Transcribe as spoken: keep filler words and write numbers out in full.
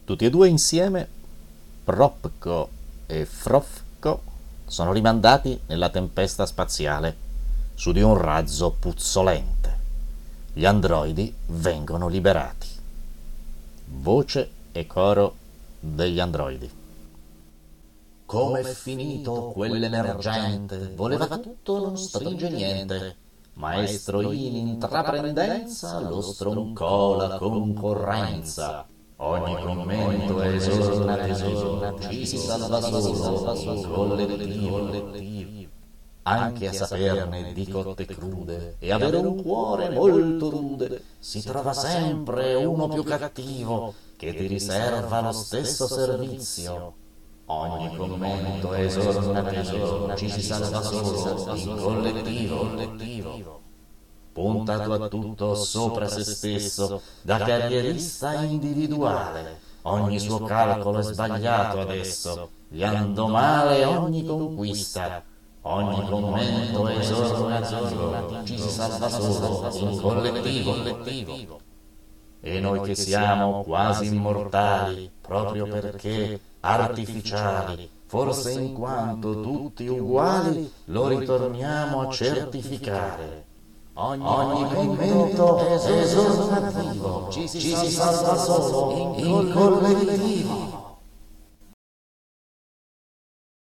Tutti e due insieme, Propco e Frofco, sono rimandati nella tempesta spaziale su di un razzo puzzolente. Gli androidi vengono liberati. Voce e coro degli androidi. Com'è finito quell'emergente? Voleva tutto, non stringe niente. Maestro in intraprendenza lo stroncò la concorrenza. Ogni commento è esornativo, ci si salva solo in collettivo. Anche a saperne di cotte crude e avere un cuore molto rude, si trova sempre uno più cattivo che ti riserva lo stesso servizio. Ogni commento è esornativo, ci si salva solo in collettivo. Puntato a tutto sopra se stesso, da carrierista individuale, ogni suo calcolo è sbagliato adesso, gli andò male ogni conquista. Ogni commento è esornativo, ci si salva solo in collettivo. E noi che siamo quasi immortali, proprio perché artificiali, forse in quanto tutti uguali, lo ritorniamo a certificare. Ogni, Ogni commento è esornativo, ci si salva solo in collettivo.